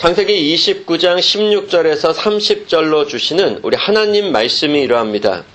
창세기 29장 16절에서 30절로 주시는 우리 하나님 말씀이 이러합니다.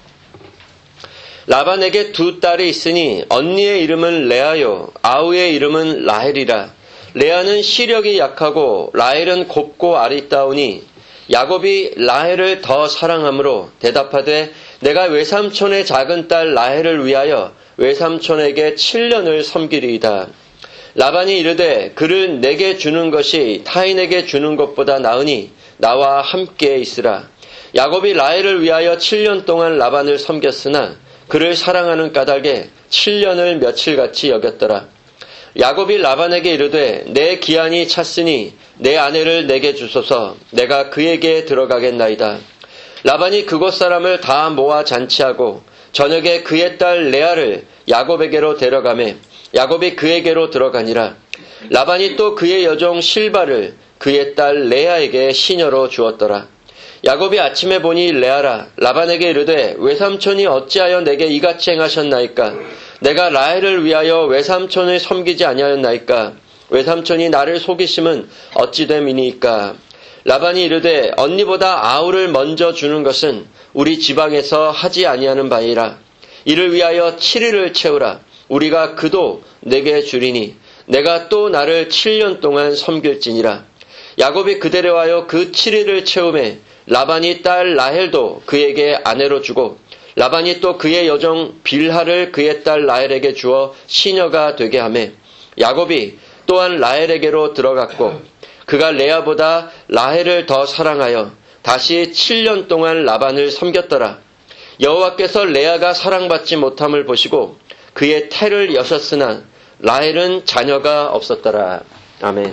라반에게 두 딸이 있으니 언니의 이름은 레아요 아우의 이름은 라헬이라. 레아는 시력이 약하고 라헬은 곱고 아리따우니 야곱이 라헬을 더 사랑하므로 대답하되 내가 외삼촌의 작은 딸 라헬을 위하여 외삼촌에게 7년을 섬기리이다. 라반이 이르되 그를 내게 주는 것이 타인에게 주는 것보다 나으니 나와 함께 있으라. 야곱이 라헬을 위하여 7년 동안 라반을 섬겼으나 그를 사랑하는 까닭에 7년을 며칠같이 여겼더라. 야곱이 라반에게 이르되 내 기한이 찼으니 내 아내를 내게 주소서. 내가 그에게 들어가겠나이다. 라반이 그곳 사람을 다 모아 잔치하고 저녁에 그의 딸 레아를 야곱에게로 데려가매 야곱이 그에게로 들어가니라. 라반이 또 그의 여종 실바를 그의 딸 레아에게 시녀로 주었더라. 야곱이 아침에 보니 레아라. 라반에게 이르되 외삼촌이 어찌하여 내게 이같이 행하셨나이까? 내가 라헬을 위하여 외삼촌을 섬기지 아니하였나이까? 외삼촌이 나를 속이심은 어찌 됨이니이까? 라반이 이르되 언니보다 아우를 먼저 주는 것은 우리 지방에서 하지 아니하는 바이라. 이를 위하여 7일을 채우라. 우리가 그도 내게 주리니 내가 또 나를 7년 동안 섬길지니라. 야곱이 그대로 하여 그 7일을 채우매 라반이 딸 라헬도 그에게 아내로 주고 라반이 또 그의 여종 빌하를 그의 딸 라헬에게 주어 시녀가 되게 하매 야곱이 또한 라헬에게로 들어갔고 그가 레아보다 라헬을 더 사랑하여 다시 7년 동안 라반을 섬겼더라. 여호와께서 레아가 사랑받지 못함을 보시고 그의 태를 여셨으나 라헬은 자녀가 없었더라. 아멘.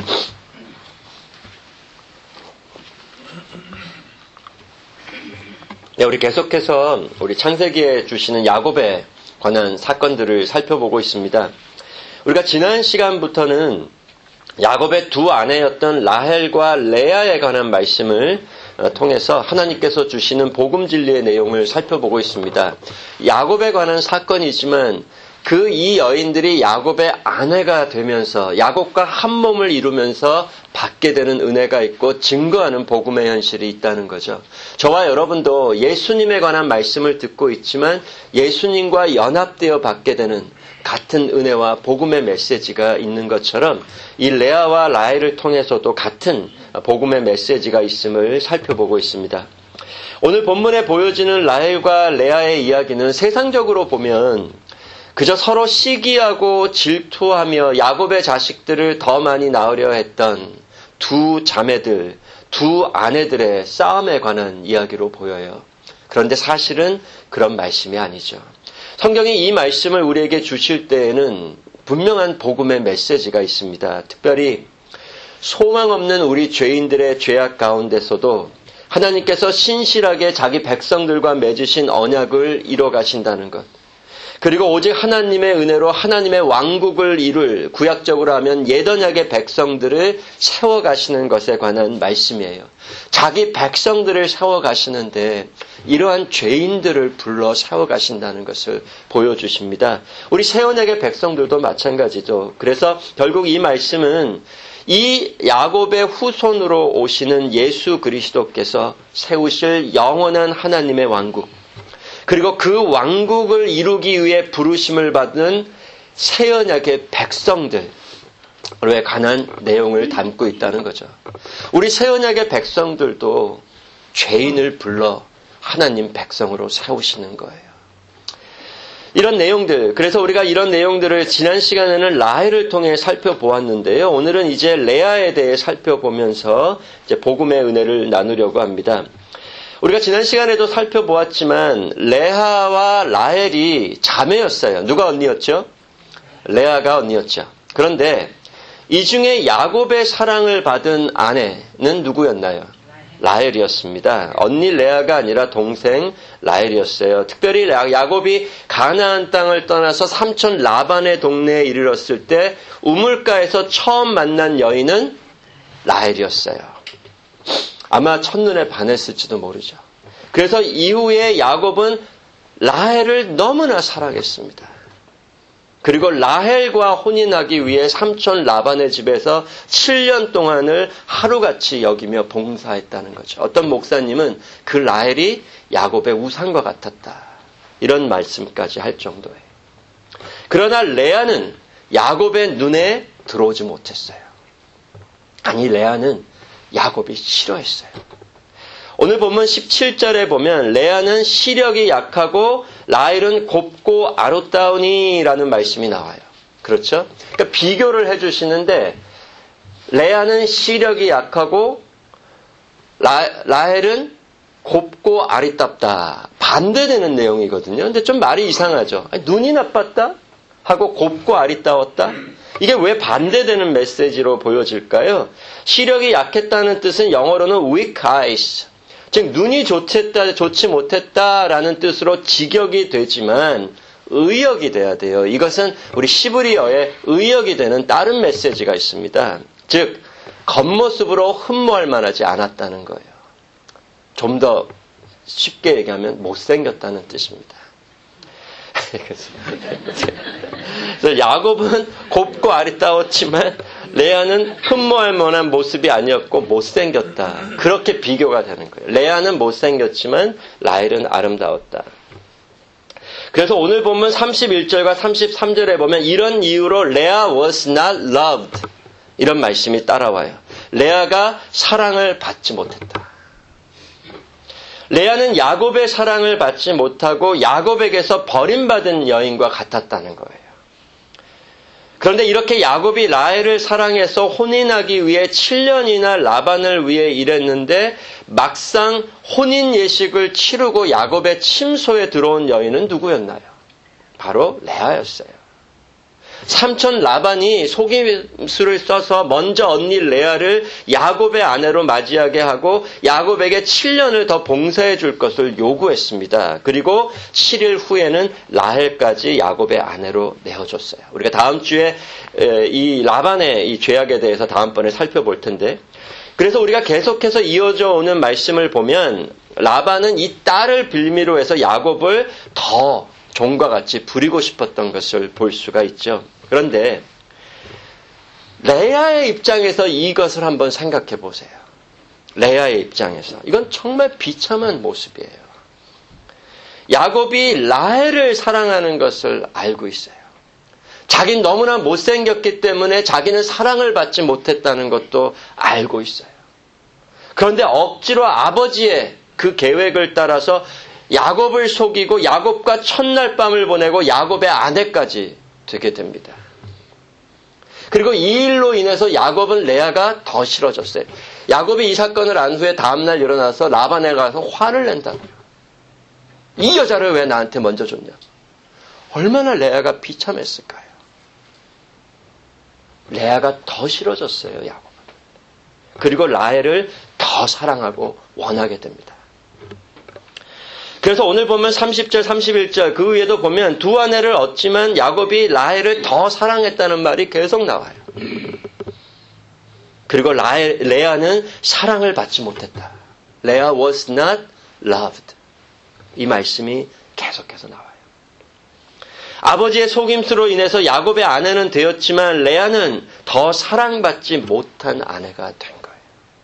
네, 우리 계속해서 우리 창세기에 주시는 야곱에 관한 사건들을 살펴보고 있습니다. 우리가 지난 시간부터는 야곱의 두 아내였던 라헬과 레아에 관한 말씀을 통해서 하나님께서 주시는 복음 진리의 내용을 살펴보고 있습니다. 야곱에 관한 사건이지만 그 이 여인들이 야곱의 아내가 되면서 야곱과 한 몸을 이루면서 받게 되는 은혜가 있고 증거하는 복음의 현실이 있다는 거죠. 저와 여러분도 예수님에 관한 말씀을 듣고 있지만 예수님과 연합되어 받게 되는 같은 은혜와 복음의 메시지가 있는 것처럼 이 레아와 라헬을 통해서도 같은 복음의 메시지가 있음을 살펴보고 있습니다. 오늘 본문에 보여지는 라헬과 레아의 이야기는 세상적으로 보면 그저 서로 시기하고 질투하며 야곱의 자식들을 더 많이 낳으려 했던 두 자매들, 두 아내들의 싸움에 관한 이야기로 보여요. 그런데 사실은 그런 말씀이 아니죠. 성경이 이 말씀을 우리에게 주실 때에는 분명한 복음의 메시지가 있습니다. 특별히 소망 없는 우리 죄인들의 죄악 가운데서도 하나님께서 신실하게 자기 백성들과 맺으신 언약을 이뤄 가신다는 것. 그리고 오직 하나님의 은혜로 하나님의 왕국을 이룰 구약적으로 하면 옛언약의 백성들을 세워가시는 것에 관한 말씀이에요. 자기 백성들을 세워가시는데 이러한 죄인들을 불러 세워가신다는 것을 보여주십니다. 우리 새언약의 백성들도 마찬가지죠. 그래서 결국 이 말씀은 이 야곱의 후손으로 오시는 예수 그리스도께서 세우실 영원한 하나님의 왕국, 그리고 그 왕국을 이루기 위해 부르심을 받은 새언약의 백성들에 관한 내용을 담고 있다는 거죠. 우리 새언약의 백성들도 죄인을 불러 하나님 백성으로 세우시는 거예요. 이런 내용들, 그래서 우리가 이런 내용들을 지난 시간에는 라헬을 통해 살펴보았는데요. 오늘은 이제 레아에 대해 살펴보면서 이제 복음의 은혜를 나누려고 합니다. 우리가 지난 시간에도 살펴보았지만 레아와 라헬이 자매였어요. 누가 언니였죠? 레아가 언니였죠. 그런데 이 중에 야곱의 사랑을 받은 아내는 누구였나요? 라헬이었습니다. 언니 레아가 아니라 동생 라헬이었어요. 특별히 야곱이 가나안 땅을 떠나서 삼촌 라반의 동네에 이르렀을 때 우물가에서 처음 만난 여인은 라헬이었어요. 아마 첫눈에 반했을지도 모르죠. 그래서 이후에 야곱은 라헬을 너무나 사랑했습니다. 그리고 라헬과 혼인하기 위해 삼촌 라반의 집에서 7년 동안을 하루같이 여기며 봉사했다는 거죠. 어떤 목사님은 그 라헬이 야곱의 우상과 같았다. 이런 말씀까지 할 정도예요. 그러나 레아는 야곱의 눈에 들어오지 못했어요. 아니, 레아는 야곱이 싫어했어요. 오늘 보면 17절에 보면 레아는 시력이 약하고 라헬은 곱고 아름다우니라는 말씀이 나와요. 그렇죠? 그러니까 비교를 해주시는데 레아는 시력이 약하고 라헬은 곱고 아리답다. 반대되는 내용이거든요. 근데 좀 말이 이상하죠. 아니, 눈이 나빴다? 하고 곱고 아리따웠다? 이게 왜 반대되는 메시지로 보여질까요? 시력이 약했다는 뜻은 영어로는 weak eyes. 즉 눈이 좋지 못했다라는 뜻으로 직역이 되지만 의역이 돼야 돼요. 이것은 우리 시브리어에 의역이 되는 다른 메시지가 있습니다. 즉 겉모습으로 흠모할 만하지 않았다는 거예요. 좀 더 쉽게 얘기하면 못생겼다는 뜻입니다. 그래서 야곱은 곱고 아리따웠지만 레아는 흠모할 만한 모습이 아니었고 못생겼다. 그렇게 비교가 되는 거예요. 레아는 못생겼지만 라헬은 아름다웠다. 그래서 오늘 보면 31절과 33절에 보면 이런 이유로 레아 was not loved 이런 말씀이 따라와요. 레아가 사랑을 받지 못했다. 레아는 야곱의 사랑을 받지 못하고 야곱에게서 버림받은 여인과 같았다는 거예요. 그런데 이렇게 야곱이 라헬을 사랑해서 혼인하기 위해 7년이나 라반을 위해 일했는데 막상 혼인 예식을 치르고 야곱의 침소에 들어온 여인은 누구였나요? 바로 레아였어요. 삼촌 라반이 속임수를 써서 먼저 언니 레아를 야곱의 아내로 맞이하게 하고 야곱에게 7년을 더 봉사해 줄 것을 요구했습니다. 그리고 7일 후에는 라헬까지 야곱의 아내로 내어줬어요. 우리가 다음 주에 이 라반의 이 죄악에 대해서 다음번에 살펴볼 텐데, 그래서 우리가 계속해서 이어져 오는 말씀을 보면 라반은 이 딸을 빌미로 해서 야곱을 더 종과 같이 부리고 싶었던 것을 볼 수가 있죠. 그런데 레아의 입장에서 이것을 한번 생각해 보세요. 레아의 입장에서 이건 정말 비참한 모습이에요. 야곱이 라헬을 사랑하는 것을 알고 있어요. 자기는 너무나 못생겼기 때문에 자기는 사랑을 받지 못했다는 것도 알고 있어요. 그런데 억지로 아버지의 그 계획을 따라서 야곱을 속이고 야곱과 첫날 밤을 보내고 야곱의 아내까지 되게 됩니다. 그리고 이 일로 인해서 야곱은 레아가 더 싫어졌어요. 야곱이 이 사건을 안 후에 다음날 일어나서 라반에 가서 화를 낸다고요. 이 여자를 왜 나한테 먼저 줬냐. 얼마나 레아가 비참했을까요? 레아가 더 싫어졌어요, 야곱은. 그리고 라헬을 더 사랑하고 원하게 됩니다. 그래서 오늘 보면 30절, 31절 그 위에도 보면 두 아내를 얻지만 야곱이 라헬을 더 사랑했다는 말이 계속 나와요. 그리고 레아는 사랑을 받지 못했다. 레아 was not loved. 이 말씀이 계속해서 나와요. 아버지의 속임수로 인해서 야곱의 아내는 되었지만 레아는 더 사랑받지 못한 아내가 된 거예요.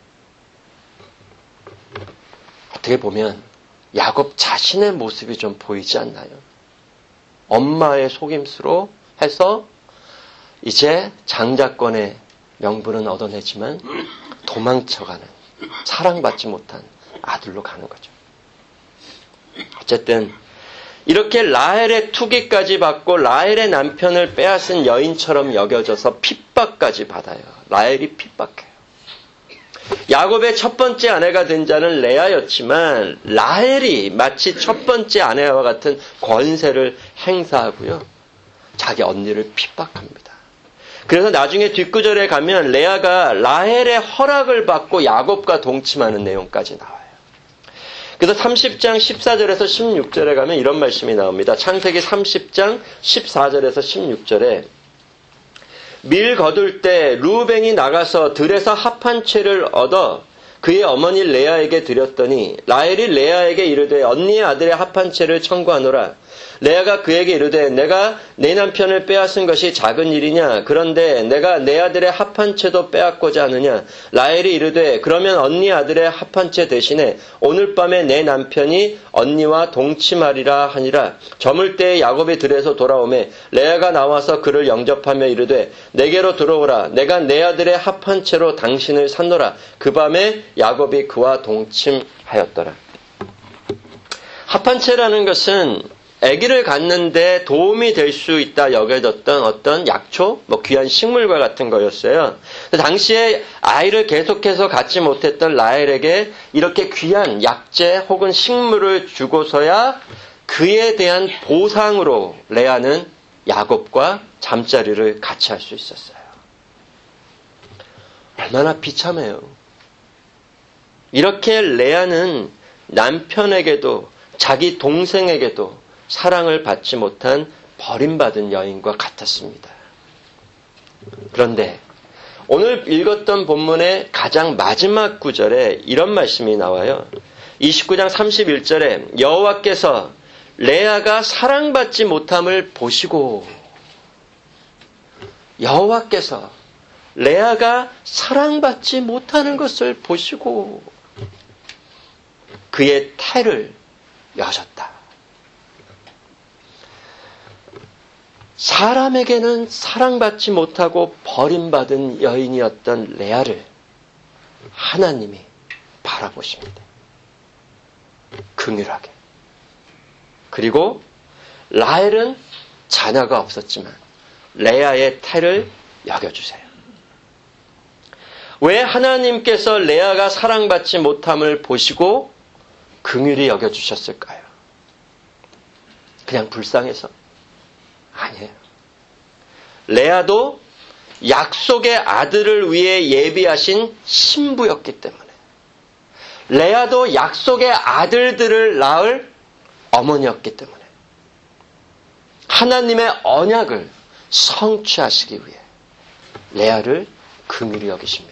어떻게 보면 야곱 자신의 모습이 좀 보이지 않나요? 엄마의 속임수로 해서 이제 장자권의 명분은 얻어내지만 도망쳐가는, 사랑받지 못한 아들로 가는 거죠. 어쨌든 이렇게 라헬의 투기까지 받고 라헬의 남편을 빼앗은 여인처럼 여겨져서 핍박까지 받아요. 라헬이 핍박해요. 야곱의 첫 번째 아내가 된 자는 레아였지만 라헬이 마치 첫 번째 아내와 같은 권세를 행사하고요. 자기 언니를 핍박합니다. 그래서 나중에 뒷구절에 가면 레아가 라헬의 허락을 받고 야곱과 동침하는 내용까지 나와요. 그래서 30장 14절에서 16절에 가면 이런 말씀이 나옵니다. 창세기 30장 14절에서 16절에 밀 거둘 때 루벤이 나가서 들에서 합 한 채를 얻어 그의 어머니 레아에게 드렸더니 라헬이 레아에게 이르되 언니의 아들의 합 한 채를 청구하노라. 레아가 그에게 이르되 내가 내 남편을 빼앗은 것이 작은 일이냐? 그런데 내가 내 아들의 합한 채도 빼앗고자 하느냐? 라헬이 이르되 그러면 언니 아들의 합한 채 대신에 오늘 밤에 내 남편이 언니와 동침하리라 하니라. 저물 때에 야곱이 들에서 돌아오매 레아가 나와서 그를 영접하며 이르되 내게로 들어오라. 내가 내 아들의 합한 채로 당신을 샀노라. 그 밤에 야곱이 그와 동침하였더라. 합한 채라는 것은 아기를 갖는데 도움이 될 수 있다 여겨졌던 어떤 약초, 귀한 식물과 같은 거였어요. 당시에 아이를 계속해서 갖지 못했던 라헬에게 이렇게 귀한 약재 혹은 식물을 주고서야 그에 대한 보상으로 레아는 야곱과 잠자리를 같이 할 수 있었어요. 얼마나 비참해요. 이렇게 레아는 남편에게도 자기 동생에게도 사랑을 받지 못한 버림받은 여인과 같았습니다. 그런데 오늘 읽었던 본문의 가장 마지막 구절에 이런 말씀이 나와요. 29장 31절에 여호와께서 레아가 사랑받지 못함을 보시고 여호와께서 레아가 사랑받지 못하는 것을 보시고 그의 태를 여셨다. 사람에게는 사랑받지 못하고 버림받은 여인이었던 레아를 하나님이 바라보십니다. 긍휼하게. 그리고 라헬은 자녀가 없었지만 레아의 태를 여겨주세요. 왜 하나님께서 레아가 사랑받지 못함을 보시고 긍휼히 여겨주셨을까요? 그냥 불쌍해서? 아니에요. 레아도 약속의 아들을 위해 예비하신 신부였기 때문에 레아도 약속의 아들들을 낳을 어머니였기 때문에 하나님의 언약을 성취하시기 위해 레아를 긍휼히 여기십니다.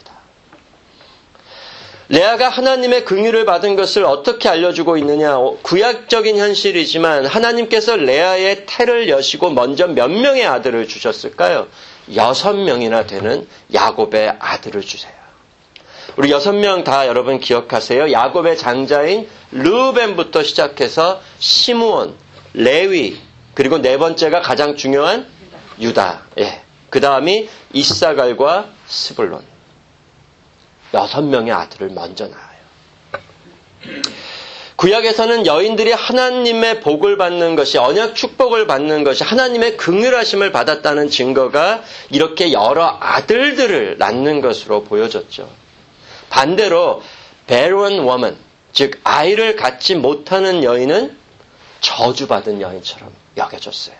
레아가 하나님의 긍휼을 받은 것을 어떻게 알려주고 있느냐? 구약적인 현실이지만 하나님께서 레아의 태를 여시고 먼저 몇 명의 아들을 주셨을까요? 6명이나 되는 야곱의 아들을 주세요. 우리 6명 다 여러분 기억하세요. 야곱의 장자인 르우벤부터 시작해서 시므온, 레위, 그리고 네 번째가 가장 중요한 유다. 그 다음이 이사갈과 스불론. 6명의 아들을 먼저 낳아요. 구약에서는 여인들이 하나님의 복을 받는 것이, 언약 축복을 받는 것이 하나님의 긍휼하심을 받았다는 증거가 이렇게 여러 아들들을 낳는 것으로 보여졌죠. 반대로 barren woman, 즉 아이를 갖지 못하는 여인은 저주받은 여인처럼 여겨졌어요.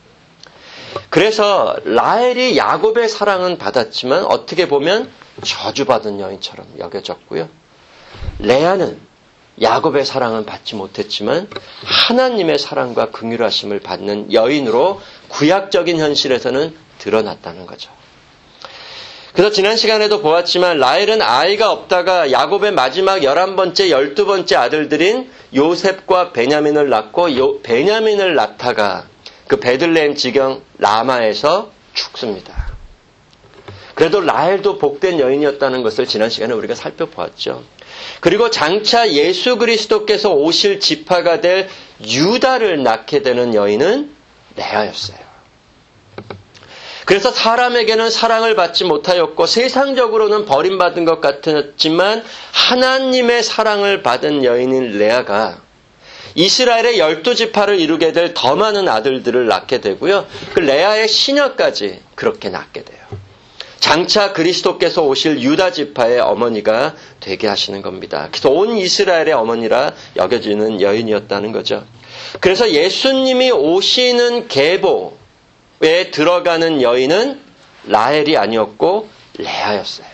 그래서 라헬이 야곱의 사랑은 받았지만 어떻게 보면 저주받은 여인처럼 여겨졌고요. 레아는 야곱의 사랑은 받지 못했지만 하나님의 사랑과 긍휼하심을 받는 여인으로 구약적인 현실에서는 드러났다는 거죠. 그래서 지난 시간에도 보았지만 라헬은 아이가 없다가 야곱의 마지막 11번째, 12번째 아들들인 요셉과 베냐민을 낳고 베냐민을 낳다가 그 베들레헴 지경 라마에서 죽습니다. 그래도 라헬도 복된 여인이었다는 것을 지난 시간에 우리가 살펴보았죠. 그리고 장차 예수 그리스도께서 오실 지파가 될 유다를 낳게 되는 여인은 레아였어요. 그래서 사람에게는 사랑을 받지 못하였고 세상적으로는 버림받은 것 같았지만 하나님의 사랑을 받은 여인인 레아가 이스라엘의 12지파를 이루게 될 더 많은 아들들을 낳게 되고요. 그 레아의 시녀까지 그렇게 낳게 돼요. 장차 그리스도께서 오실 유다 지파의 어머니가 되게 하시는 겁니다. 그래서 온 이스라엘의 어머니라 여겨지는 여인이었다는 거죠. 그래서 예수님이 오시는 계보에 들어가는 여인은 라헬이 아니었고 레아였어요.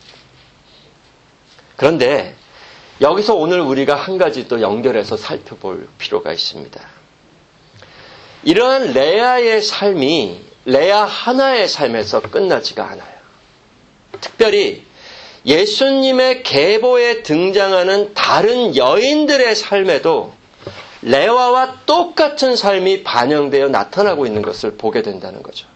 그런데 여기서 오늘 우리가 한 가지 또 연결해서 살펴볼 필요가 있습니다. 이러한 레아의 삶이 레아 하나의 삶에서 끝나지가 않아요. 특별히 예수님의 계보에 등장하는 다른 여인들의 삶에도 레아와 똑같은 삶이 반영되어 나타나고 있는 것을 보게 된다는 거죠.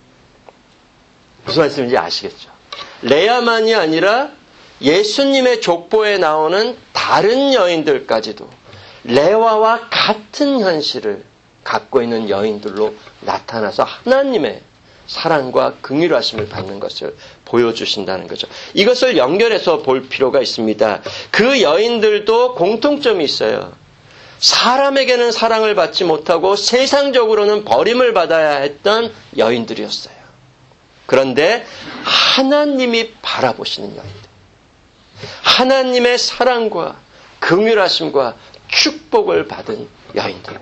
무슨 말씀인지 아시겠죠? 레아만이 아니라 예수님의 족보에 나오는 다른 여인들까지도 레아와 같은 현실을 갖고 있는 여인들로 나타나서 하나님의 사랑과 긍휼하심을 받는 것을 보여주신다는 거죠. 이것을 연결해서 볼 필요가 있습니다. 그 여인들도 공통점이 있어요. 사람에게는 사랑을 받지 못하고 세상적으로는 버림을 받아야 했던 여인들이었어요. 그런데 하나님이 바라보시는 여인들, 하나님의 사랑과 긍휼하심과 축복을 받은 여인들.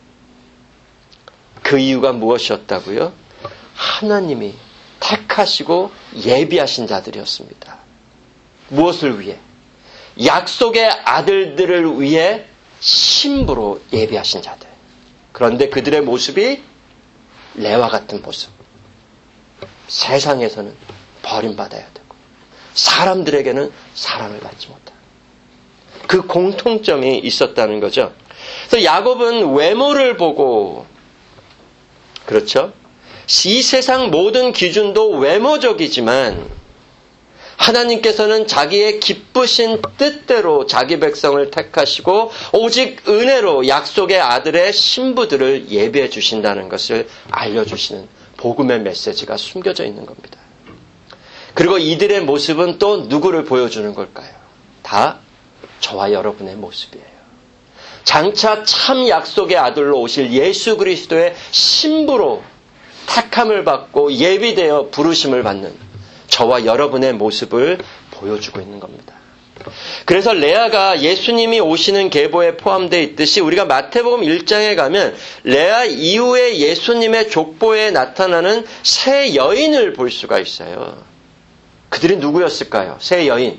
그 이유가 무엇이었다고요? 하나님이 택하시고 예비하신 자들이었습니다. 무엇을 위해? 약속의 아들들을 위해 신부로 예비하신 자들. 그런데 그들의 모습이 레와 같은 모습. 세상에서는 버림받아야 되고 사람들에게는 사랑을 받지 못하고 그 공통점이 있었다는 거죠. 그래서 야곱은 외모를 보고, 그렇죠? 이 세상 모든 기준도 외모적이지만 하나님께서는 자기의 기쁘신 뜻대로 자기 백성을 택하시고 오직 은혜로 약속의 아들의 신부들을 예비해 주신다는 것을 알려주시는 복음의 메시지가 숨겨져 있는 겁니다. 그리고 이들의 모습은 또 누구를 보여주는 걸까요? 다 저와 여러분의 모습이에요. 장차 참 약속의 아들로 오실 예수 그리스도의 신부로 택함을 받고 예비되어 부르심을 받는 저와 여러분의 모습을 보여주고 있는 겁니다. 그래서 레아가 예수님이 오시는 계보에 포함되어 있듯이 우리가 마태복음 1장에 가면 레아 이후에 예수님의 족보에 나타나는 세 여인을 볼 수가 있어요. 그들이 누구였을까요? 세 여인.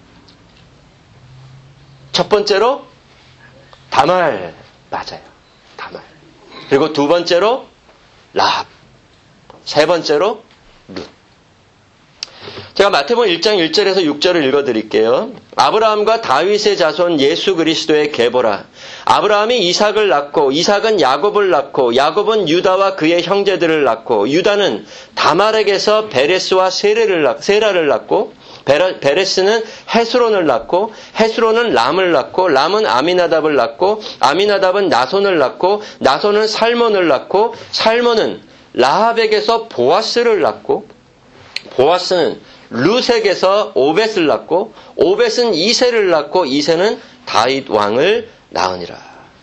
첫 번째로 다말. 맞아요. 다말. 그리고 두 번째로 라합. 세 번째로 룻. 제가 마태복음 1장 1절에서 6절을 읽어드릴게요. 아브라함과 다윗의 자손 예수 그리스도의 계보라. 아브라함이 이삭을 낳고 이삭은 야곱을 낳고 야곱은 유다와 그의 형제들을 낳고 유다는 다말에게서 베레스와 세라를 낳고 베레스는 헤스론을 낳고 헤스론은 람을 낳고 람은 아미나답을 낳고 아미나답은 나손을 낳고 나손은 살몬을 낳고 살몬은 라합에게서 보아스를 낳고 보아스는 룻에게서 오벳을 낳고 오벳은 이새를 낳고 이새는 다윗 왕을 낳으니라.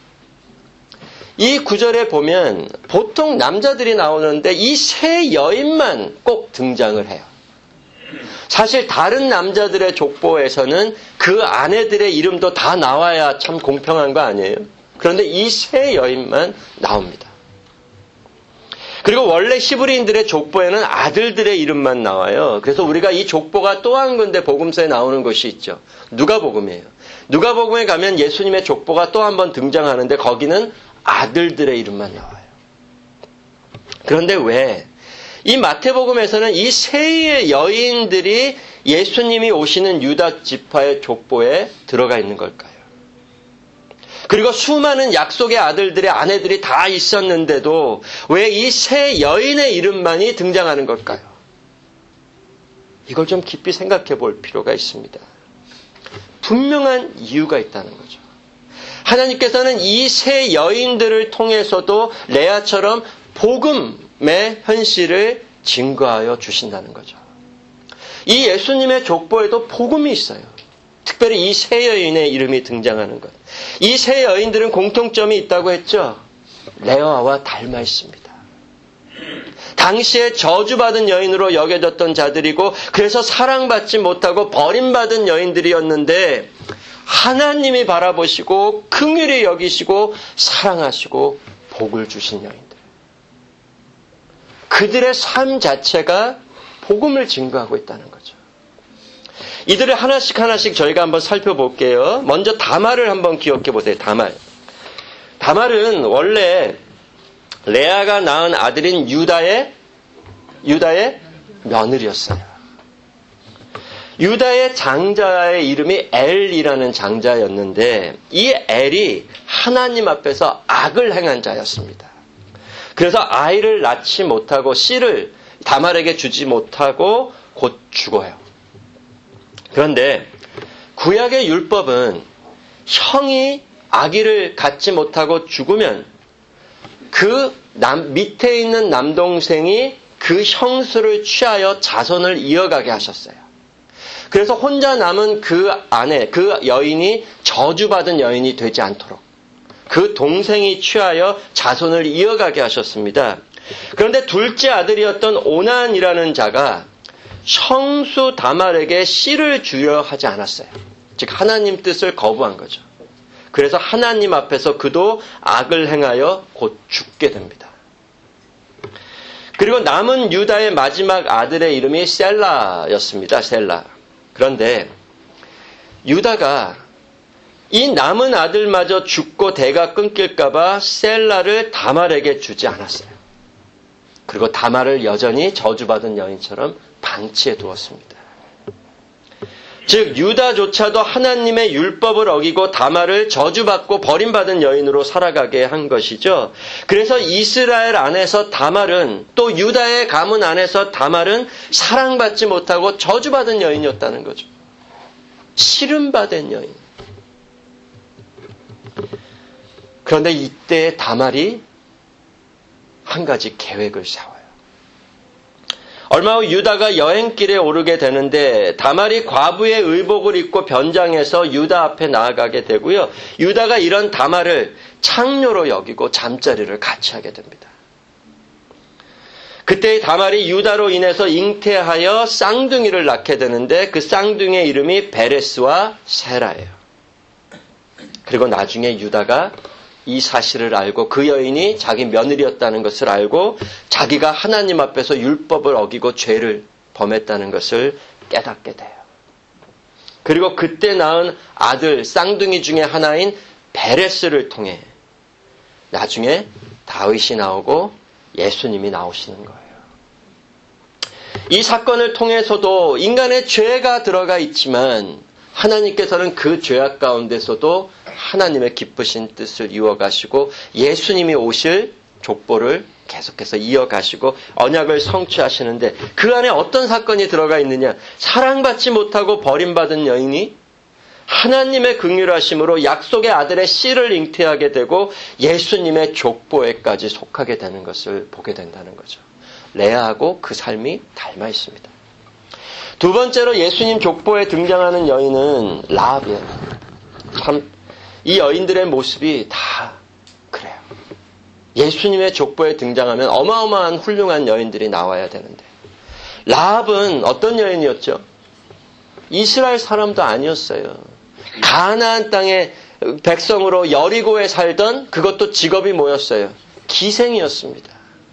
이 구절에 보면 보통 남자들이 나오는데 이 세 여인만 꼭 등장을 해요. 사실 다른 남자들의 족보에서는 그 아내들의 이름도 다 나와야 참 공평한 거 아니에요? 그런데 이 세 여인만 나옵니다. 그리고 원래 히브리인들의 족보에는 아들들의 이름만 나와요. 그래서 우리가 이 족보가 또 한 군데 복음서에 나오는 것이 있죠. 누가복음이에요. 누가복음에 가면 예수님의 족보가 또 한 번 등장하는데 거기는 아들들의 이름만 나와요. 그런데 왜 이 마태복음에서는 이 세 여인들이 예수님이 오시는 유다 지파의 족보에 들어가 있는 걸까요? 그리고 수많은 약속의 아들들의 아내들이 다 있었는데도 왜 이 세 여인의 이름만이 등장하는 걸까요? 이걸 좀 깊이 생각해 볼 필요가 있습니다. 분명한 이유가 있다는 거죠. 하나님께서는 이 세 여인들을 통해서도 레아처럼 복음의 현실을 증거하여 주신다는 거죠. 이 예수님의 족보에도 복음이 있어요. 특별히 이 세 여인의 이름이 등장하는 것. 이 세 여인들은 공통점이 있다고 했죠. 레아와 닮아 있습니다. 당시에 저주받은 여인으로 여겨졌던 자들이고 그래서 사랑받지 못하고 버림받은 여인들이었는데 하나님이 바라보시고 긍휼히 여기시고 사랑하시고 복을 주신 여인들. 그들의 삶 자체가 복음을 증거하고 있다는 거죠. 이들을 하나씩 저희가 한번 살펴볼게요. 먼저 다말을 한번 기억해 보세요. 다말은 원래 레아가 낳은 아들인 유다의 며느리였어요. 유다의 장자의 이름이 엘이라는 장자였는데 이 엘이 하나님 앞에서 악을 행한 자였습니다. 그래서 아이를 낳지 못하고 씨를 다말에게 주지 못하고 곧 죽어요. 그런데 구약의 율법은 형이 아기를 갖지 못하고 죽으면 그 밑에 있는 남동생이 그 형수를 취하여 자손을 이어가게 하셨어요. 그래서 혼자 남은 그 아내, 그 여인이 저주받은 여인이 되지 않도록 그 동생이 취하여 자손을 이어가게 하셨습니다. 그런데 둘째 아들이었던 오난이라는 자가 형수 다말에게 씨를 주려 하지 않았어요. 즉 하나님 뜻을 거부한 거죠. 그래서 하나님 앞에서 그도 악을 행하여 곧 죽게 됩니다. 그리고 남은 유다의 마지막 아들의 이름이 셀라였습니다. 셀라. 그런데 유다가 이 남은 아들마저 죽고 대가 끊길까봐 셀라를 다말에게 주지 않았어요. 그리고 다말을 여전히 저주받은 여인처럼 방치해 두었습니다. 즉 유다조차도 하나님의 율법을 어기고 다말을 저주받고 버림받은 여인으로 살아가게 한 것이죠. 그래서 이스라엘 안에서 다말은 또 유다의 가문 안에서 다말은 사랑받지 못하고 저주받은 여인이었다는 거죠. 시름받은 여인. 그런데 이때 다말이 한 가지 계획을 세워요. 얼마 후 유다가 여행길에 오르게 되는데 다말이 과부의 의복을 입고 변장해서 유다 앞에 나아가게 되고요. 유다가 이런 다말을 창녀로 여기고 잠자리를 같이 하게 됩니다. 그때 다말이 유다로 인해서 잉태하여 쌍둥이를 낳게 되는데 그 쌍둥이의 이름이 베레스와 세라예요. 그리고 나중에 유다가 이 사실을 알고 그 여인이 자기 며느리였다는 것을 알고 자기가 하나님 앞에서 율법을 어기고 죄를 범했다는 것을 깨닫게 돼요. 그리고 그때 낳은 아들 쌍둥이 중에 하나인 베레스를 통해 나중에 다윗이 나오고 예수님이 나오시는 거예요. 이 사건을 통해서도 인간의 죄가 들어가 있지만 하나님께서는 그 죄악 가운데서도 하나님의 기쁘신 뜻을 이어가시고 예수님이 오실 족보를 계속해서 이어가시고 언약을 성취하시는데 그 안에 어떤 사건이 들어가 있느냐. 사랑받지 못하고 버림받은 여인이 하나님의 긍휼하심으로 약속의 아들의 씨를 잉태하게 되고 예수님의 족보에까지 속하게 되는 것을 보게 된다는 거죠. 레아하고 그 삶이 닮아 있습니다. 두 번째로 예수님 족보에 등장하는 여인은 라합이에요. 참, 이 여인들의 모습이 다 그래요. 예수님의 족보에 등장하면 어마어마한 훌륭한 여인들이 나와야 되는데 라합은 어떤 여인이었죠? 이스라엘 사람도 아니었어요. 가나안 땅의 백성으로 여리고에 살던 그것도 직업이 뭐였어요? 기생이었습니다.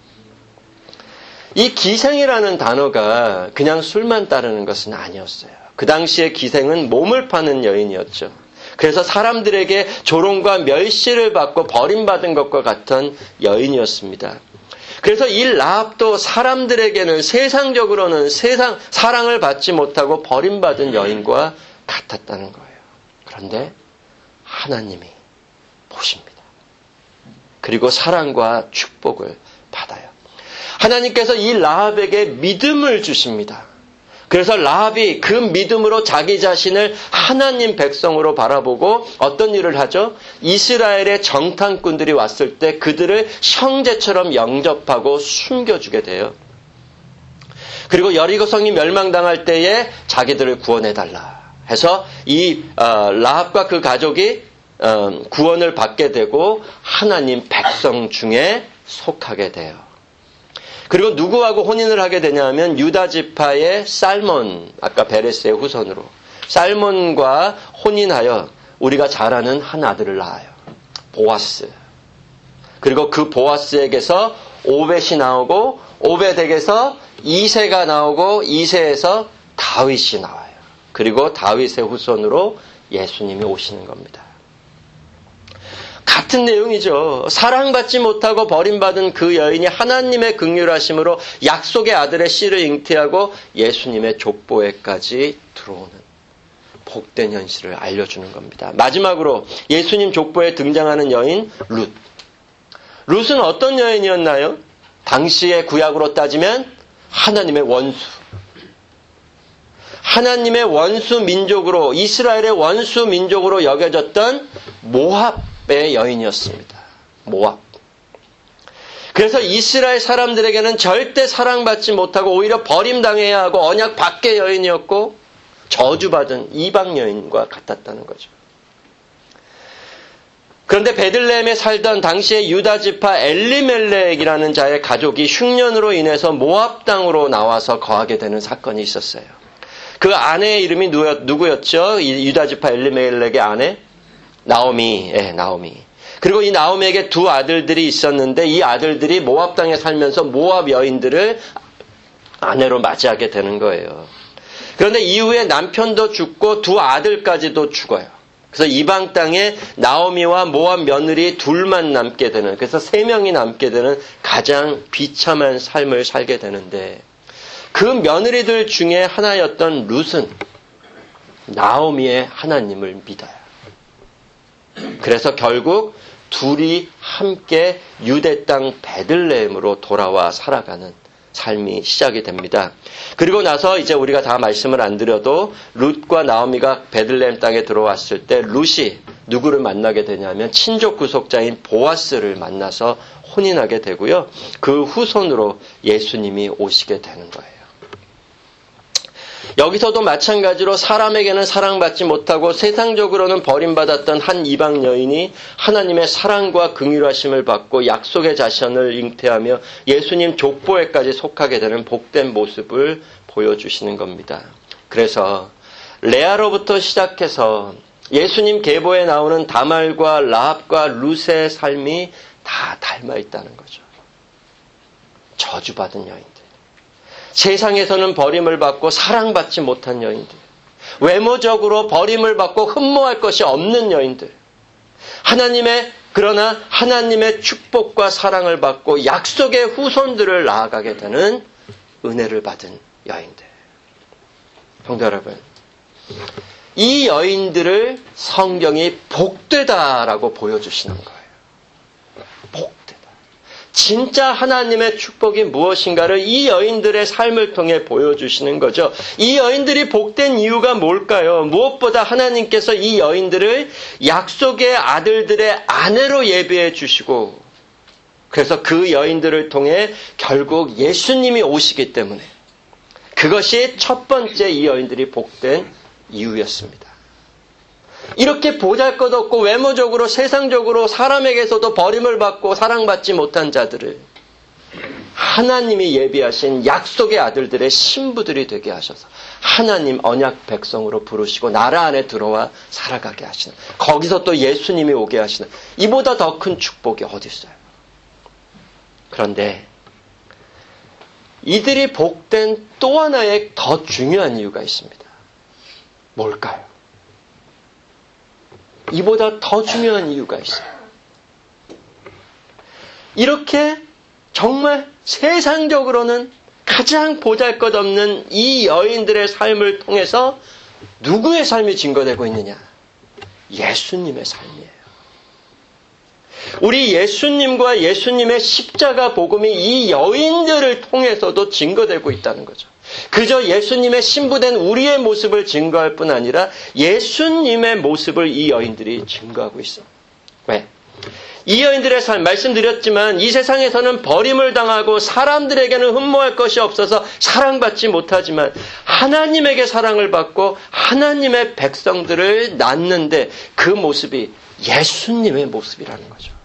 이 기생이라는 단어가 그냥 술만 따르는 것은 아니었어요. 그 당시에 기생은 몸을 파는 여인이었죠. 그래서 사람들에게 조롱과 멸시를 받고 버림받은 것과 같은 여인이었습니다. 그래서 이 라합도 사람들에게는 세상적으로는 사랑을 받지 못하고 버림받은 여인과 같았다는 거예요. 그런데 하나님이 보십니다. 그리고 사랑과 축복을 받아요. 하나님께서 이 라합에게 믿음을 주십니다. 그래서 라합이 그 믿음으로 자기 자신을 하나님 백성으로 바라보고 어떤 일을 하죠? 이스라엘의 정탐꾼들이 왔을 때 그들을 형제처럼 영접하고 숨겨주게 돼요. 그리고 여리고성이 멸망당할 때에 자기들을 구원해달라 해서 이 라합과 그 가족이 구원을 받게 되고 하나님 백성 중에 속하게 돼요. 그리고 누구하고 혼인을 하게 되냐면 유다 지파의 살몬, 아까 베레스의 후손으로 살몬과 혼인하여 우리가 잘 아는 한 아들을 낳아요. 보아스. 그리고 그 보아스에게서 오벳이 나오고 오벳에게서 이새가 나오고 이새에서 다윗이 나와요. 그리고 다윗의 후손으로 예수님이 오시는 겁니다. 같은 내용이죠. 사랑받지 못하고 버림받은 그 여인이 하나님의 긍휼하심으로 약속의 아들의 씨를 잉태하고 예수님의 족보에까지 들어오는 복된 현실을 알려주는 겁니다. 마지막으로 예수님 족보에 등장하는 여인 룻. 룻은 어떤 여인이었나요? 당시의 구약으로 따지면 하나님의 원수. 하나님의 원수 민족으로, 이스라엘의 원수 민족으로 여겨졌던 모압의 여인이었습니다. 모압. 그래서 이스라엘 사람들에게는 절대 사랑받지 못하고 오히려 버림당해야 하고 언약 밖의 여인이었고 저주받은 이방 여인과 같았다는 거죠. 그런데 베들레헴에 살던 당시의 유다 지파 엘리멜렉이라는 자의 가족이 흉년으로 인해서 모압 땅으로 나와서 거하게 되는 사건이 있었어요. 그 아내의 이름이 누구였죠? 유다 지파 엘리멜렉의 아내? 나오미. 나오미. 그리고 이 나오미에게 두 아들들이 있었는데 이 아들들이 모압 땅에 살면서 모압 여인들을 아내로 맞이하게 되는 거예요. 그런데 이후에 남편도 죽고 두 아들까지도 죽어요. 그래서 이방 땅에 나오미와 모압 며느리 둘만 남게 되는, 그래서 3명이 남게 되는 가장 비참한 삶을 살게 되는데 그 며느리들 중에 하나였던 룻은 나오미의 하나님을 믿어요. 그래서 결국 둘이 함께 유대 땅 베들레헴으로 돌아와 살아가는 삶이 시작이 됩니다. 그리고 나서 이제 우리가 다 말씀을 안 드려도 룻과 나오미가 베들레헴 땅에 들어왔을 때 룻이 누구를 만나게 되냐면 친족 구속자인 보아스를 만나서 혼인하게 되고요. 그 후손으로 예수님이 오시게 되는 거예요. 여기서도 마찬가지로 사람에게는 사랑받지 못하고 세상적으로는 버림받았던 한 이방 여인이 하나님의 사랑과 긍휼하심을 받고 약속의 자손을 잉태하며 예수님 족보에까지 속하게 되는 복된 모습을 보여주시는 겁니다. 그래서 레아로부터 시작해서 예수님 계보에 나오는 다말과 라합과 룻의 삶이 다 닮아 있다는 거죠. 저주받은 여인들. 세상에서는 버림을 받고 사랑받지 못한 여인들. 외모적으로 버림을 받고 흠모할 것이 없는 여인들. 그러나 하나님의 축복과 사랑을 받고 약속의 후손들을 나아가게 되는 은혜를 받은 여인들. 성도 여러분, 이 여인들을 성경이 복되다라고 보여주시는 거예요. 복되다. 진짜 하나님의 축복이 무엇인가를 이 여인들의 삶을 통해 보여주시는 거죠. 이 여인들이 복된 이유가 뭘까요? 무엇보다 하나님께서 이 여인들을 약속의 아들들의 아내로 예비해 주시고, 그래서 그 여인들을 통해 결국 예수님이 오시기 때문에 그것이 첫 번째 이 여인들이 복된 이유였습니다. 이렇게 보잘것없고 외모적으로 세상적으로 사람에게서도 버림을 받고 사랑받지 못한 자들을 하나님이 예비하신 약속의 아들들의 신부들이 되게 하셔서 하나님 언약 백성으로 부르시고 나라 안에 들어와 살아가게 하시는, 거기서 또 예수님이 오게 하시는, 이보다 더 큰 축복이 어디 있어요? 그런데 이들이 복된 또 하나의 더 중요한 이유가 있습니다. 뭘까요? 이보다 더 중요한 이유가 있어요. 이렇게 정말 세상적으로는 가장 보잘것없는 이 여인들의 삶을 통해서 누구의 삶이 증거되고 있느냐? 예수님의 삶이에요. 우리 예수님과 예수님의 십자가 복음이 이 여인들을 통해서도 증거되고 있다는 거죠. 그저 예수님의 신부된 우리의 모습을 증거할 뿐 아니라 예수님의 모습을 이 여인들이 증거하고 있어. 왜? 이 여인들의 삶, 말씀드렸지만 이 세상에서는 버림을 당하고 사람들에게는 흠모할 것이 없어서 사랑받지 못하지만 하나님에게 사랑을 받고 하나님의 백성들을 낳는데 그 모습이 예수님의 모습이라는 거죠.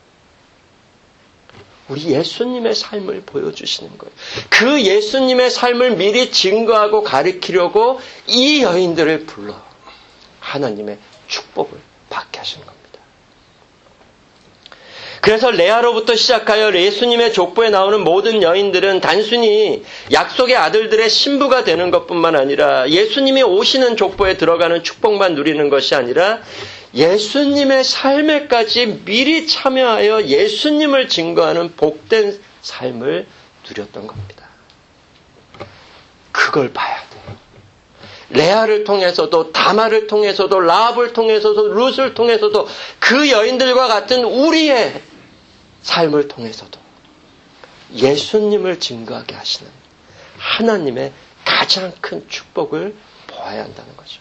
우리 예수님의 삶을 보여주시는 거예요. 그 예수님의 삶을 미리 증거하고 가리키려고 이 여인들을 불러 하나님의 축복을 받게 하신 겁니다. 그래서 레아로부터 시작하여 예수님의 족보에 나오는 모든 여인들은 단순히 약속의 아들들의 신부가 되는 것뿐만 아니라 예수님이 오시는 족보에 들어가는 축복만 누리는 것이 아니라 예수님의 삶에까지 미리 참여하여 예수님을 증거하는 복된 삶을 누렸던 겁니다. 그걸 봐야 돼요. 레아를 통해서도, 다말을 통해서도, 라합을 통해서도, 룻을 통해서도, 그 여인들과 같은 우리의 삶을 통해서도 예수님을 증거하게 하시는 하나님의 가장 큰 축복을 보아야 한다는 거죠.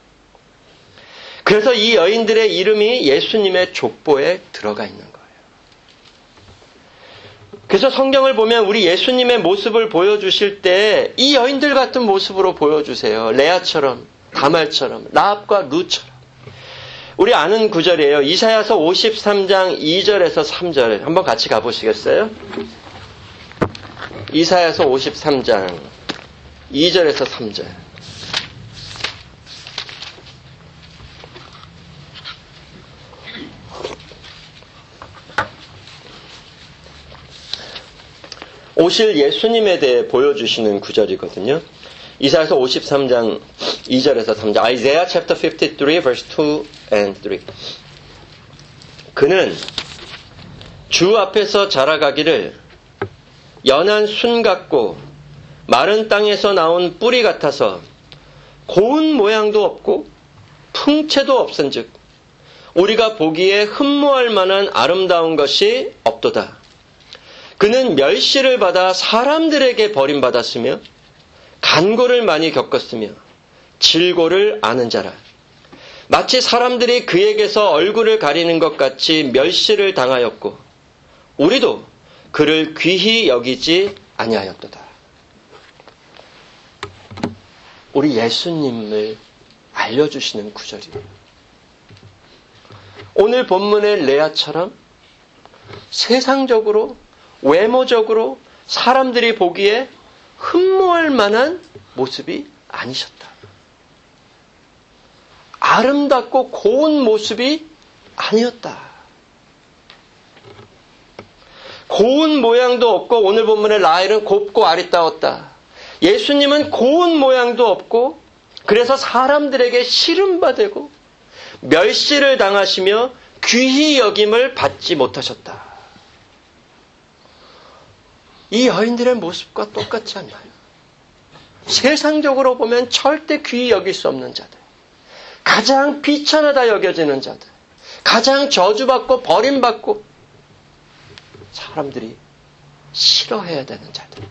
그래서 이 여인들의 이름이 예수님의 족보에 들어가 있는 거예요. 그래서 성경을 보면 우리 예수님의 모습을 보여주실 때 이 여인들 같은 모습으로 보여주세요. 레아처럼, 다말처럼, 라합과 룻처럼. 우리 아는 구절이에요. 이사야서 53장 2절에서 3절 한번 같이 가보시겠어요? 이사야서 53장 2절에서 3절. 오실 예수님에 대해 보여주시는 구절이거든요. 이사야서 53장 2절에서 3절. Isaiah chapter 53 verse 2 and 3. 그는 주 앞에서 자라가기를 연한 순 같고 마른 땅에서 나온 뿌리 같아서 고운 모양도 없고 풍채도 없은즉 우리가 보기에 흠모할 만한 아름다운 것이 없도다. 그는 멸시를 받아 사람들에게 버림받았으며 간고를 많이 겪었으며 질고를 아는 자라. 마치 사람들이 그에게서 얼굴을 가리는 것 같이 멸시를 당하였고 우리도 그를 귀히 여기지 아니하였도다. 우리 예수님을 알려주시는 구절이에요. 오늘 본문의 레아처럼 세상적으로 외모적으로 사람들이 보기에 흠모할 만한 모습이 아니셨다. 아름답고 고운 모습이 아니었다. 고운 모양도 없고 오늘 본문의 라헬은 곱고 아리따웠다. 예수님은 고운 모양도 없고 그래서 사람들에게 시름받고 멸시를 당하시며 귀히 여김을 받지 못하셨다. 이 여인들의 모습과 똑같지 않나요? 세상적으로 보면 절대 귀히 여길 수 없는 자들, 가장 비천하다 여겨지는 자들, 가장 저주받고 버림받고 사람들이 싫어해야 되는 자들.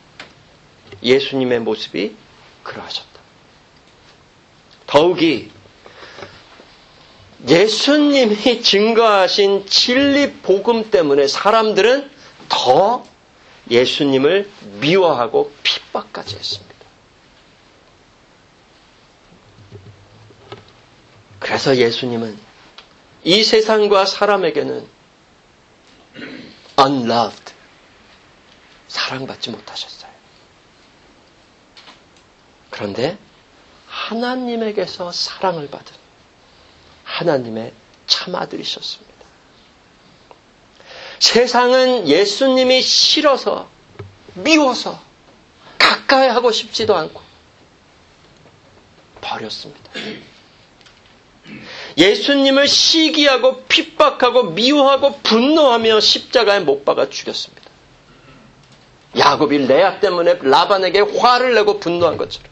예수님의 모습이 그러하셨다. 더욱이 예수님이 증거하신 진리 복음 때문에 사람들은 더 예수님을 미워하고 핍박까지 했습니다. 그래서 예수님은 이 세상과 사람에게는 unloved, 사랑받지 못하셨어요. 그런데 하나님에게서 사랑을 받은 하나님의 참아들이셨습니다. 세상은 예수님이 싫어서, 미워서, 가까이 하고 싶지도 않고 버렸습니다. 예수님을 시기하고 핍박하고 미워하고 분노하며 십자가에 못 박아 죽였습니다. 야곱이 레아 때문에 라반에게 화를 내고 분노한 것처럼.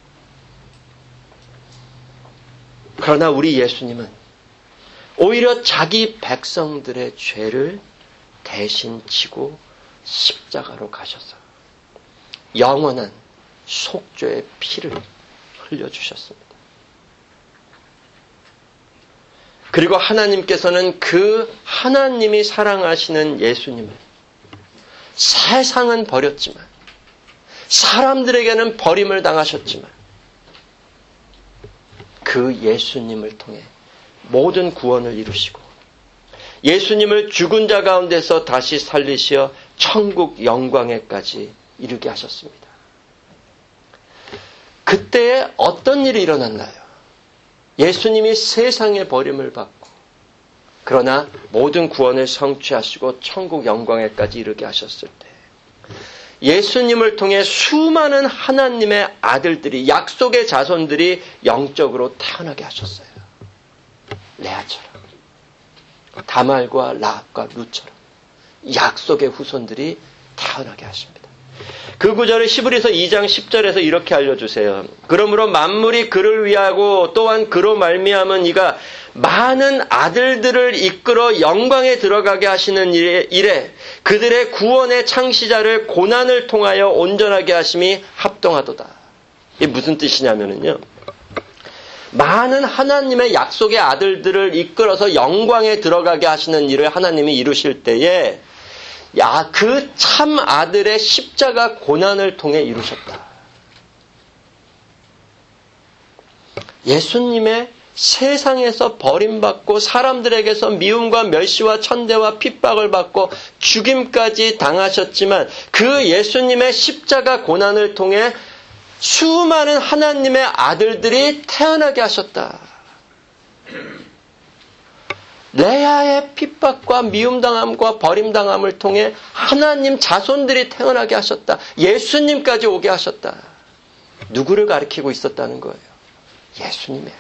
그러나 우리 예수님은 오히려 자기 백성들의 죄를 대신 지고 십자가로 가셔서 영원한 속죄의 피를 흘려주셨습니다. 그리고 하나님께서는 그 하나님이 사랑하시는 예수님을 세상은 버렸지만 사람들에게는 버림을 당하셨지만 그 예수님을 통해 모든 구원을 이루시고 예수님을 죽은 자 가운데서 다시 살리시어 천국 영광에까지 이르게 하셨습니다. 그때에 어떤 일이 일어났나요? 예수님이 세상의 버림을 받고 그러나 모든 구원을 성취하시고 천국 영광에까지 이르게 하셨을 때 예수님을 통해 수많은 하나님의 아들들이 약속의 자손들이 영적으로 태어나게 하셨어요. 레아처럼, 다말과 라합과 룻처럼 약속의 후손들이 태어나게 하십니다. 그 구절을 히브리서 2장 10절에서 이렇게 알려주세요. 그러므로 만물이 그를 위하고 또한 그로 말미암은 이가 많은 아들들을 이끌어 영광에 들어가게 하시는 일에 그들의 구원의 창시자를 고난을 통하여 온전하게 하심이 합동하도다. 이게 무슨 뜻이냐면요. 많은 하나님의 약속의 아들들을 이끌어서 영광에 들어가게 하시는 일을 하나님이 이루실 때에 그 참 아들의 십자가 고난을 통해 이루셨다. 예수님의 세상에서 버림받고 사람들에게서 미움과 멸시와 천대와 핍박을 받고 죽임까지 당하셨지만 그 예수님의 십자가 고난을 통해 수많은 하나님의 아들들이 태어나게 하셨다. 레아의 핍박과 미움당함과 버림당함을 통해 하나님 자손들이 태어나게 하셨다. 예수님까지 오게 하셨다. 누구를 가리키고 있었다는 거예요? 예수님이에요.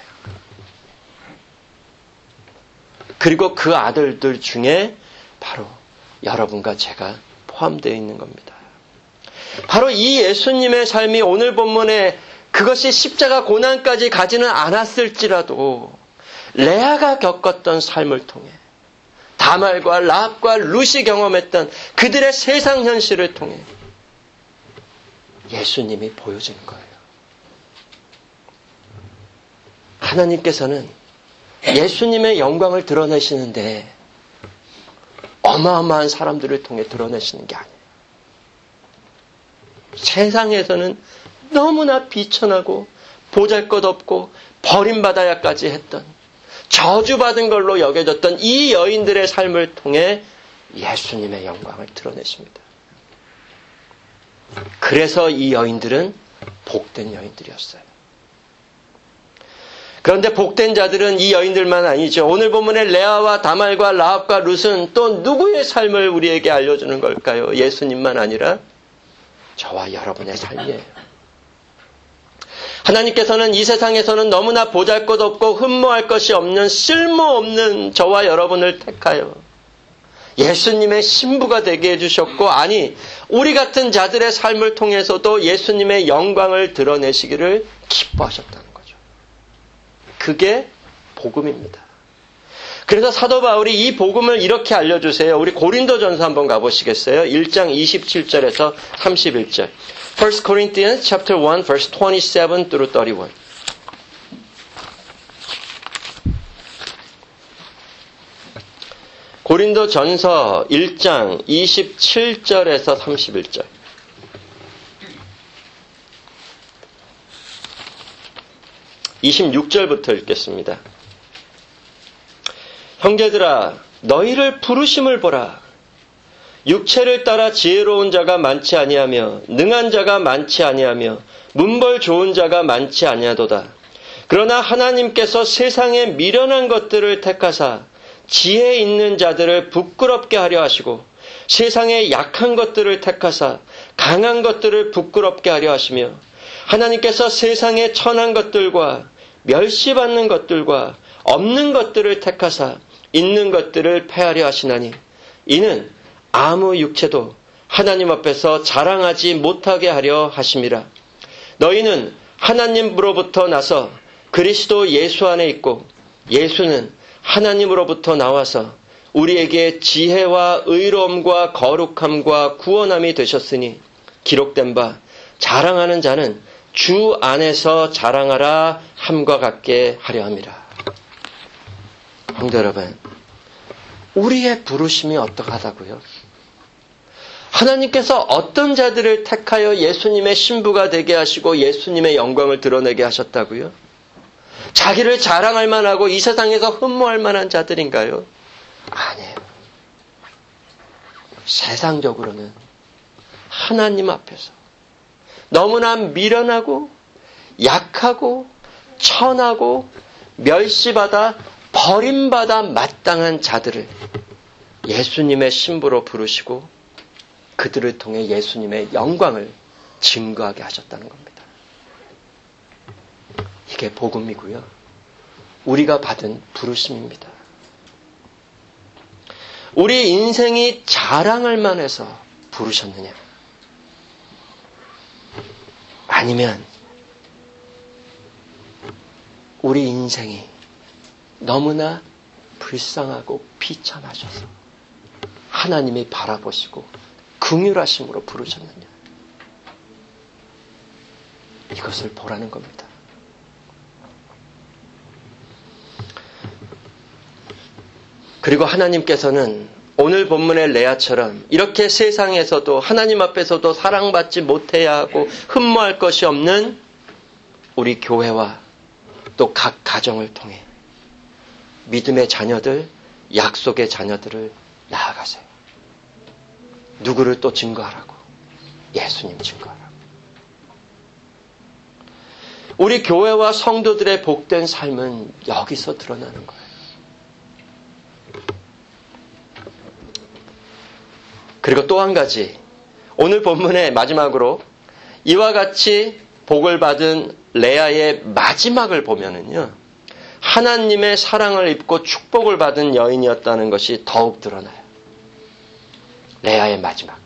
그리고 그 아들들 중에 바로 여러분과 제가 포함되어 있는 겁니다. 바로 이 예수님의 삶이 오늘 본문에 그것이 십자가 고난까지 가지는 않았을지라도 레아가 겪었던 삶을 통해 다말과 라합과 룻이 경험했던 그들의 세상 현실을 통해 예수님이 보여지는 거예요. 하나님께서는 예수님의 영광을 드러내시는데 어마어마한 사람들을 통해 드러내시는 게 아니에요. 세상에서는 너무나 비천하고 보잘것없고 버림받아야까지 했던 저주받은 걸로 여겨졌던 이 여인들의 삶을 통해 예수님의 영광을 드러내십니다. 그래서 이 여인들은 복된 여인들이었어요. 그런데 복된 자들은 이 여인들만 아니죠. 오늘 본문의 레아와 다말과 라합과 룻은 또 누구의 삶을 우리에게 알려주는 걸까요? 예수님만 아니라 저와 여러분의 삶이에요. 하나님께서는 이 세상에서는 너무나 보잘것없고 흠모할 것이 없는 쓸모없는 저와 여러분을 택하여 예수님의 신부가 되게 해주셨고, 아니 우리 같은 자들의 삶을 통해서도 예수님의 영광을 드러내시기를 기뻐하셨다는 거죠. 그게 복음입니다. 그래서 사도 바울이 이 복음을 이렇게 알려주세요. 우리 고린도전서 한번 가보시겠어요? 1장 27절에서 31절. 1 Corinthians chapter 1 verse 27 through 31. 고린도전서 1장 27절에서 31절. (26절부터) 읽겠습니다. 형제들아, 너희를 부르심을 보라. 육체를 따라 지혜로운 자가 많지 아니하며 능한 자가 많지 아니하며 문벌 좋은 자가 많지 아니하도다. 그러나 하나님께서 세상에 미련한 것들을 택하사 지혜 있는 자들을 부끄럽게 하려 하시고 세상에 약한 것들을 택하사 강한 것들을 부끄럽게 하려 하시며 하나님께서 세상에 천한 것들과 멸시받는 것들과 없는 것들을 택하사 있는 것들을 패하려 하시나니 이는 아무 육체도 하나님 앞에서 자랑하지 못하게 하려 하심이라. 너희는 하나님으로부터 나서 그리스도 예수 안에 있고 예수는 하나님으로부터 나와서 우리에게 지혜와 의로움과 거룩함과 구원함이 되셨으니 기록된 바 자랑하는 자는 주 안에서 자랑하라 함과 같게 하려 함이라. 성도 여러분, 우리의 부르심이 어떠하다고요? 하나님께서 어떤 자들을 택하여 예수님의 신부가 되게 하시고 예수님의 영광을 드러내게 하셨다고요? 자기를 자랑할 만하고 이 세상에서 흠모할 만한 자들인가요? 아니에요. 세상적으로는 하나님 앞에서 너무나 미련하고 약하고 천하고 멸시받아 버림받아 마땅한 자들을 예수님의 신부로 부르시고 그들을 통해 예수님의 영광을 증거하게 하셨다는 겁니다. 이게 복음이고요. 우리가 받은 부르심입니다. 우리 인생이 자랑할 만해서 부르셨느냐? 아니면 우리 인생이 너무나 불쌍하고 비참하셔서 하나님이 바라보시고 긍휼하심으로 부르셨느냐? 이것을 보라는 겁니다. 그리고 하나님께서는 오늘 본문의 레아처럼 이렇게 세상에서도 하나님 앞에서도 사랑받지 못해야 하고 흠모할 것이 없는 우리 교회와 또 각 가정을 통해 믿음의 자녀들, 약속의 자녀들을 나아가세요. 누구를 또 증거하라고? 예수님 증거하라고. 우리 교회와 성도들의 복된 삶은 여기서 드러나는 거예요. 그리고 또 한 가지, 오늘 본문의 마지막으로 이와 같이 복을 받은 레아의 마지막을 보면은요, 하나님의 사랑을 입고 축복을 받은 여인이었다는 것이 더욱 드러나요. 레아의 마지막.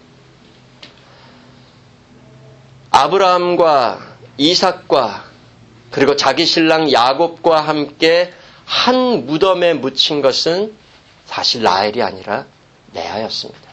아브라함과 이삭과 그리고 자기 신랑 야곱과 함께 한 무덤에 묻힌 것은 사실 라헬이 아니라 레아였습니다.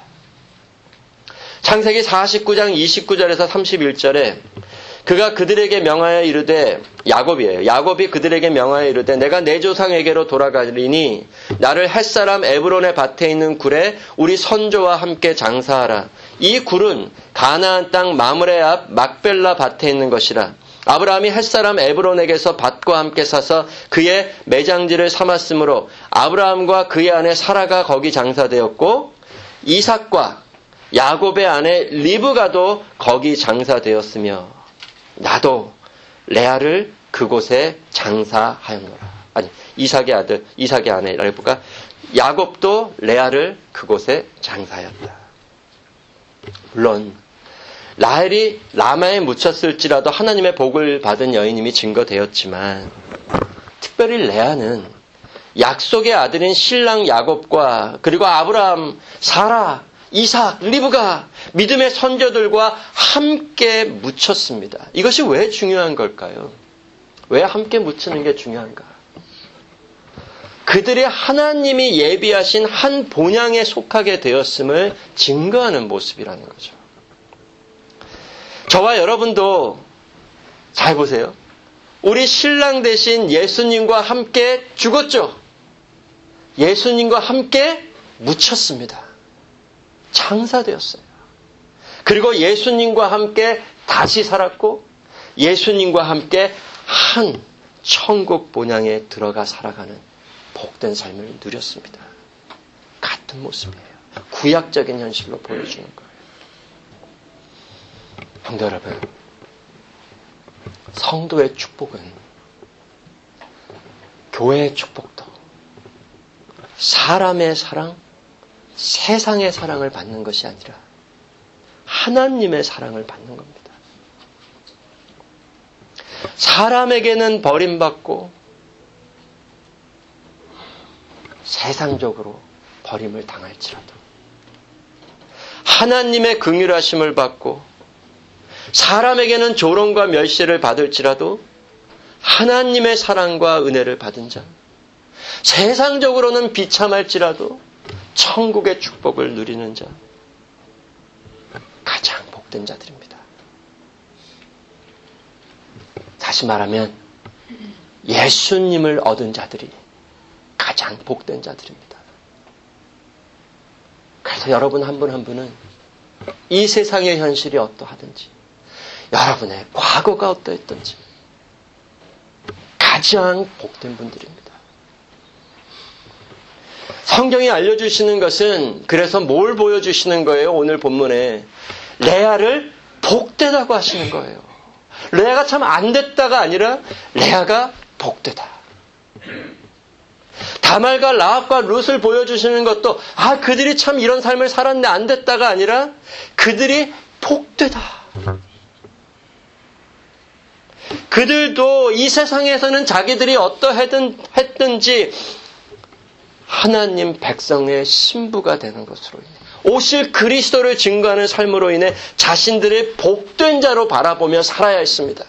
창세기 49장 29절에서 31절에 그가 그들에게 명하여 이르되, 야곱이에요. 야곱이 그들에게 명하여 이르되 내가 내 조상에게로 돌아가리니 나를 햇사람 에브론의 밭에 있는 굴에 우리 선조와 함께 장사하라. 이 굴은 가나안 땅 마므레 앞 막벨라 밭에 있는 것이라. 아브라함이 햇사람 에브론에게서 밭과 함께 사서 그의 매장지를 삼았으므로 아브라함과 그의 아내 사라가 거기 장사되었고 이삭과 야곱의 아내 리브가도 거기 장사되었으며 나도 레아를 그곳에 장사하였노라. 아니, 이삭의 아들, 이삭의 아내 리브가 야곱도 레아를 그곳에 장사하였다. 물론 라헬이 라마에 묻혔을지라도 하나님의 복을 받은 여인임이 증거되었지만 특별히 레아는 약속의 아들인 신랑 야곱과 그리고 아브라함, 사라, 이삭, 리브가 믿음의 선조들과 함께 묻혔습니다. 이것이 왜 중요한 걸까요? 왜 함께 묻히는 게 중요한가? 그들이 하나님이 예비하신 한 본향에 속하게 되었음을 증거하는 모습이라는 거죠. 저와 여러분도 잘 보세요. 우리 신랑 대신 예수님과 함께 죽었죠. 예수님과 함께 묻혔습니다. 장사되었어요. 그리고 예수님과 함께 다시 살았고 예수님과 함께 한 천국 본향에 들어가 살아가는 복된 삶을 누렸습니다. 같은 모습이에요. 구약적인 현실로 보여주는 거예요. 성도 여러분, 성도의 축복은 교회의 축복도 사람의 사랑, 세상의 사랑을 받는 것이 아니라 하나님의 사랑을 받는 겁니다. 사람에게는 버림받고 세상적으로 버림을 당할지라도 하나님의 긍휼하심을 받고 사람에게는 조롱과 멸시를 받을지라도 하나님의 사랑과 은혜를 받은 자, 세상적으로는 비참할지라도 천국의 축복을 누리는 자, 가장 복된 자들입니다. 다시 말하면 예수님을 얻은 자들이 가장 복된 자들입니다. 그래서 여러분 한 분 한 분은 이 세상의 현실이 어떠하든지 여러분의 과거가 어떠했든지 가장 복된 분들입니다. 성경이 알려주시는 것은 그래서 뭘 보여주시는 거예요? 오늘 본문에 레아를 복되다고 하시는 거예요. 레아가 참 안 됐다가 아니라 레아가 복되다. 다말과 라합과 룻을 보여주시는 것도 그들이 참 이런 삶을 살았는데 안 됐다가 아니라 그들이 복되다. 그들도 이 세상에서는 자기들이 했든지 하나님 백성의 신부가 되는 것으로 인해 오실 그리스도를 증거하는 삶으로 인해 자신들의 복된 자로 바라보며 살아야 했습니다.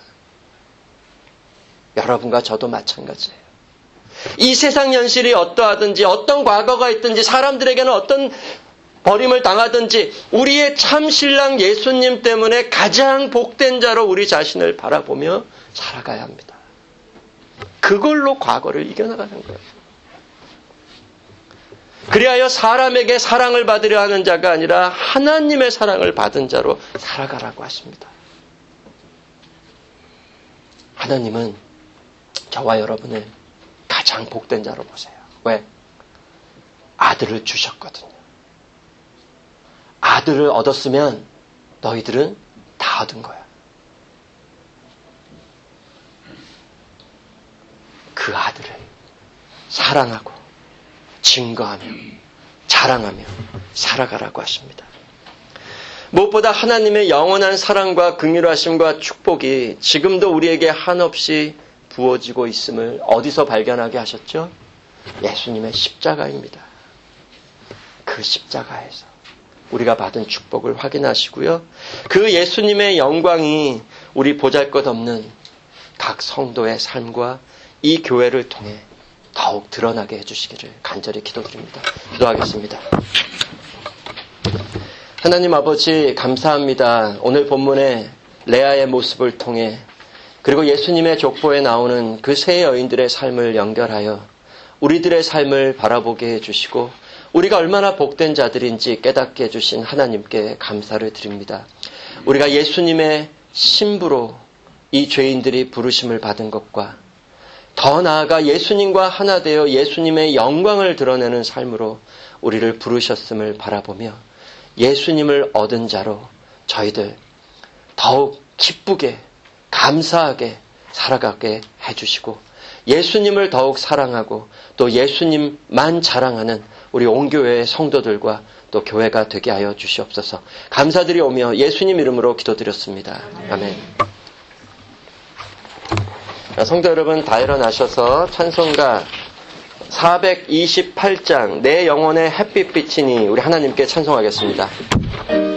여러분과 저도 마찬가지예요. 이 세상 현실이 어떠하든지 어떤 과거가 있든지 사람들에게는 어떤 버림을 당하든지 우리의 참 신랑 예수님 때문에 가장 복된 자로 우리 자신을 바라보며 살아가야 합니다. 그걸로 과거를 이겨나가는 거예요. 그리하여 사람에게 사랑을 받으려 하는 자가 아니라 하나님의 사랑을 받은 자로 살아가라고 하십니다. 하나님은 저와 여러분을 가장 복된 자로 보세요. 왜? 아들을 주셨거든요. 아들을 얻었으면 너희들은 다 얻은 거야. 그 아들을 사랑하고 증거하며 자랑하며 살아가라고 하십니다. 무엇보다 하나님의 영원한 사랑과 긍휼하심과 축복이 지금도 우리에게 한없이 부어지고 있음을 어디서 발견하게 하셨죠? 예수님의 십자가입니다. 그 십자가에서 우리가 받은 축복을 확인하시고요. 그 예수님의 영광이 우리 보잘것없는 각 성도의 삶과 이 교회를 통해 더욱 드러나게 해주시기를 간절히 기도드립니다. 기도하겠습니다. 하나님 아버지 감사합니다. 오늘 본문에 레아의 모습을 통해 그리고 예수님의 족보에 나오는 그 세 여인들의 삶을 연결하여 우리들의 삶을 바라보게 해주시고 우리가 얼마나 복된 자들인지 깨닫게 해주신 하나님께 감사를 드립니다. 우리가 예수님의 신부로 이 죄인들이 부르심을 받은 것과 더 나아가 예수님과 하나 되어 예수님의 영광을 드러내는 삶으로 우리를 부르셨음을 바라보며 예수님을 얻은 자로 저희들 더욱 기쁘게 감사하게 살아가게 해주시고 예수님을 더욱 사랑하고 또 예수님만 자랑하는 우리 온교회의 성도들과 또 교회가 되게 하여 주시옵소서. 감사드리오며 예수님 이름으로 기도드렸습니다. 아멘. 성도 여러분 다 일어나셔서 찬송가 428장 내 영혼의 햇빛 비치니 우리 하나님께 찬송하겠습니다.